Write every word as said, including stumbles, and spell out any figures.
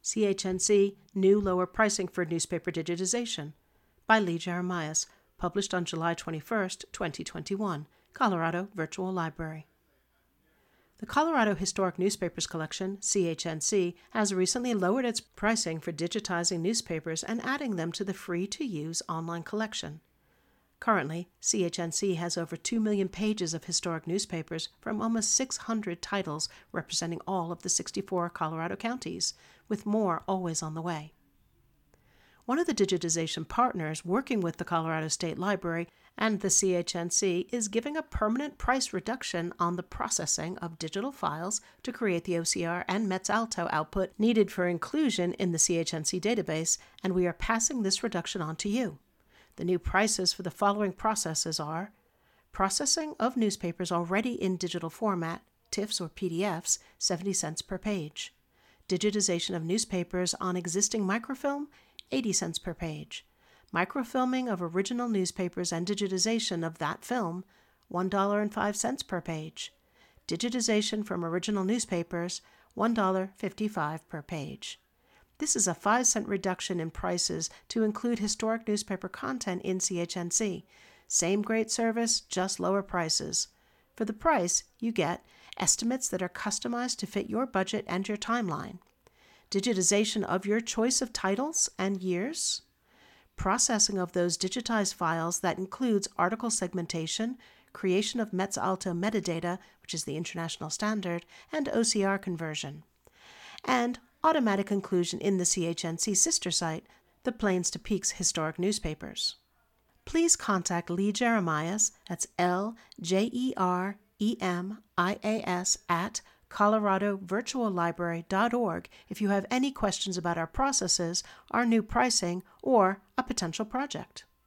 C H N C New Lower Pricing for Newspaper Digitization by Lee Jeremias, published on July twenty-first, twenty twenty-one, Colorado Virtual Library. The Colorado Historic Newspapers Collection, C H N C, has recently lowered its pricing for digitizing newspapers and adding them to the free-to-use online collection. Currently, C H N C has over two million pages of historic newspapers from almost six hundred titles representing all of the sixty-four Colorado counties, with more always on the way. One of the digitization partners working with the Colorado State Library and the C H N C is giving a permanent price reduction on the processing of digital files to create the O C R and Metz-Alto output needed for inclusion in the C H N C database, and we are passing this reduction on to you. The new prices for the following processes are: processing of newspapers already in digital format, T I F Fs or P D Fs, seventy cents per page; digitization of newspapers on existing microfilm, eighty cents per page; microfilming of original newspapers and digitization of that film, one dollar and five cents per page; digitization from original newspapers, one dollar and fifty-five cents per page. This is a five cent reduction in prices to include historic newspaper content in C H N C. Same great service, just lower prices. For the price, you get estimates that are customized to fit your budget and your timeline, digitization of your choice of titles and years, processing of those digitized files that includes article segmentation, creation of Metz-Alto metadata, which is the international standard, and O C R conversion, and automatic inclusion in the C H N C sister site, the Plains to Peaks Historic Newspapers. Please contact Lee Jeremias, that's L J E R E M I A S, at colorado virtual library dot org if you have any questions about our processes, our new pricing, or a potential project.